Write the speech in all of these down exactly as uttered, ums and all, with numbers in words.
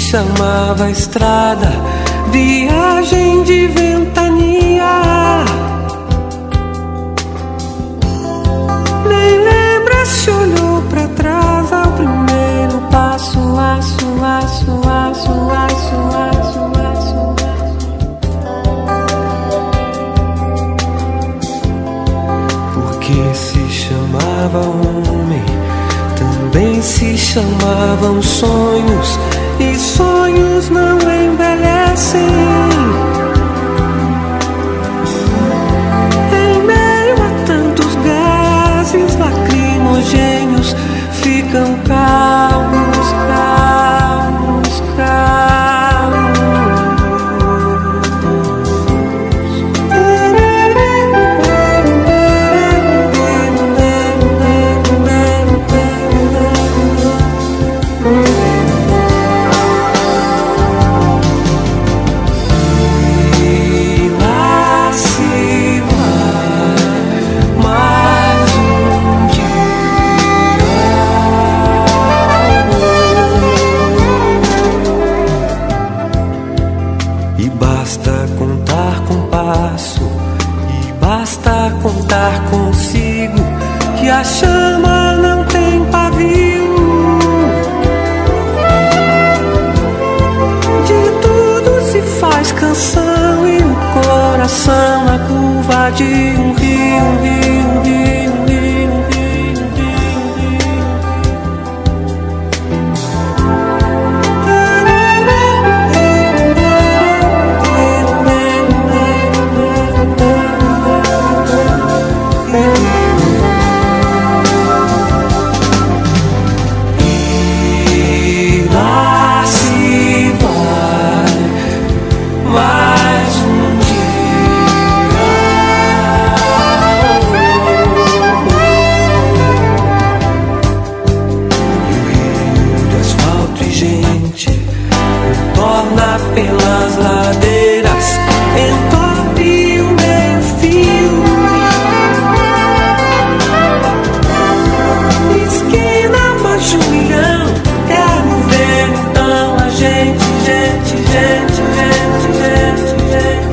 chamava estrada, viagem de ventania. Nem lembra se olhou pra trás ao primeiro passo, aço, aço, aço, aço, aço, aço. Porque se chamava homem, também se chamavam sonhos, e sonhos não envelhecem. Em meio a tantos gases lacrimogêneos, ficam calmos, calmos, calmos. Contar consigo que a chama não tem pavio. De tudo se faz canção e o coração na curva de um rio, um rio, um rio, um rio, um rio, um pelas ladeiras, entope o meio fio. Esquina Majunhão, quero ver então a gente, gente, gente, gente, gente, gente,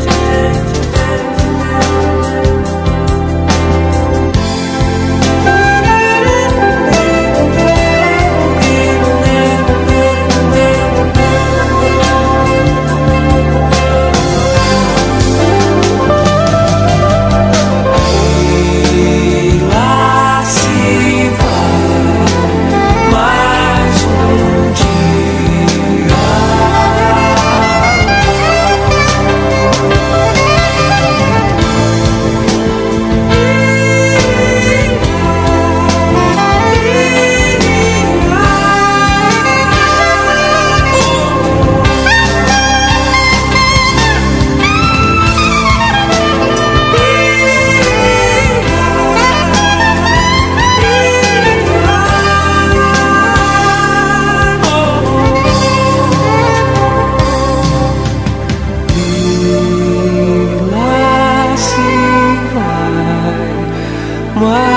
Why?